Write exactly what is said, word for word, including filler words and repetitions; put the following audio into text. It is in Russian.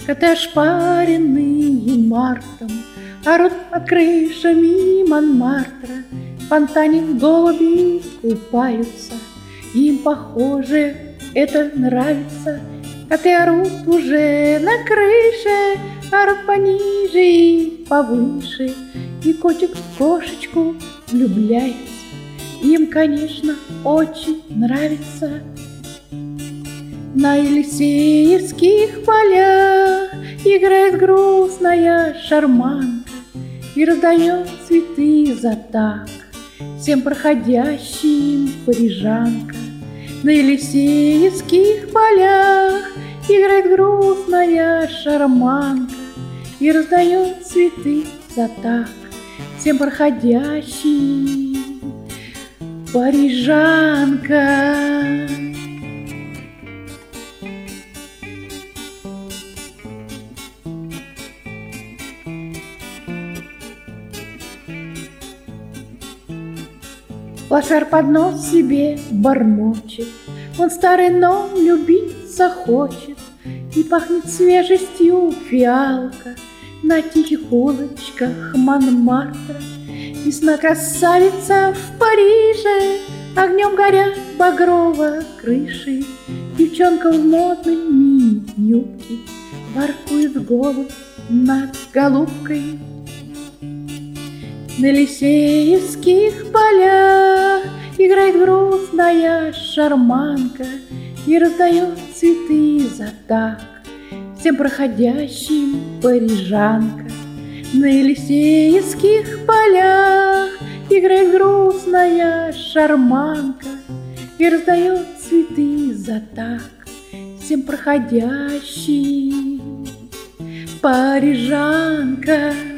Это ошпаренные мартом орут под крышами Монмартра. В фонтане голуби купаются, им, похоже, это нравится. Коты орут уже на крыше, орут пониже и повыше. И котик в кошечку влюбляется, им, конечно, очень нравится. На Елисеевских полях играет грустная шарманка и раздает цветы за так всем проходящим парижанка. На Елисеевских полях играет грустная шарманка и раздает цветы за так всем проходящим парижанка. Лошар под нос себе бормочет, он старый, но любиться хочет. И пахнет свежестью фиалка на тихих улочках Монмартра. Весна красавица в Париже, огнем горят багрово крыши. Девчонка в модной мини-юбке воркует голубь над голубкой. На Елисеевских полях играет грустная шарманка и раздает цветы за так всем проходящим парижанка. На Елисеевских полях играет грустная шарманка и раздает цветы за так всем проходящим парижанка.